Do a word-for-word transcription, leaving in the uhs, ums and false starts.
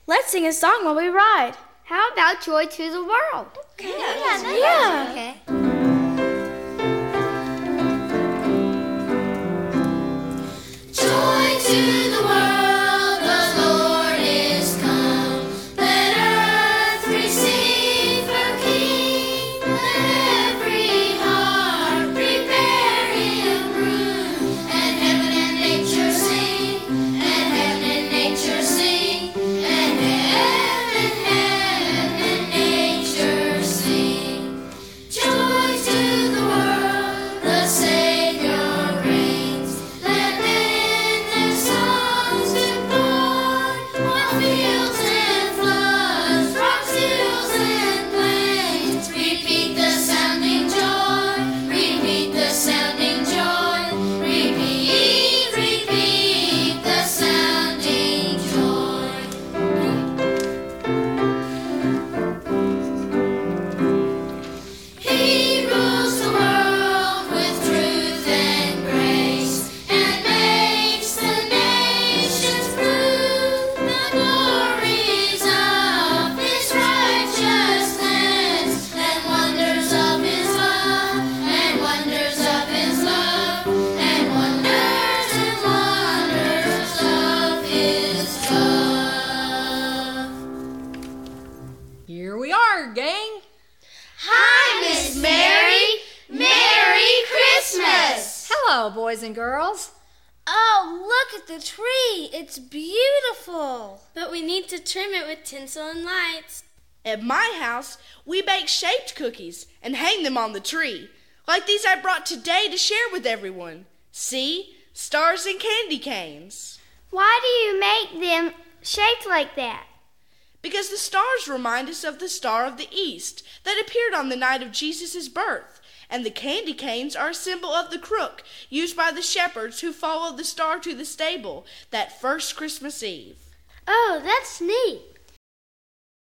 Let's sing a song while we ride. How about Joy to the World? Okay. Yeah, yeah. yeah. Okay. Joy to the world, the Lord is come. Let earth receive her King. Let every heart prepare him room. And heaven and nature sing, and heaven and nature sing, and heaven, heaven and nature sing. Joy to the world, the Savior reigns. Let men their songs deploy on fields and floods, rocks, hills and plains. Repeat the sounding joy, repeat the sounding joy, repeat, repeat the sounding joy. He rules the world with truth and grace, and makes the nations prove the glories of his righteousness, and wonders of his love, and wonders of his love, and wonders and wonders of his love. Here we are, gang. Hi, Miss Mary. Merry Christmas. Hello, boys and girls. Oh, look at the tree. It's beautiful. But we need to trim it with tinsel and lights. At my house, we bake shaped cookies and hang them on the tree, like these I brought today to share with everyone. See? Stars and candy canes. Why do you make them shaped like that? Because the stars remind us of the Star of the East that appeared on the night of Jesus' birth, and the candy canes are a symbol of the crook used by the shepherds who followed the star to the stable that first Christmas Eve. Oh, that's neat.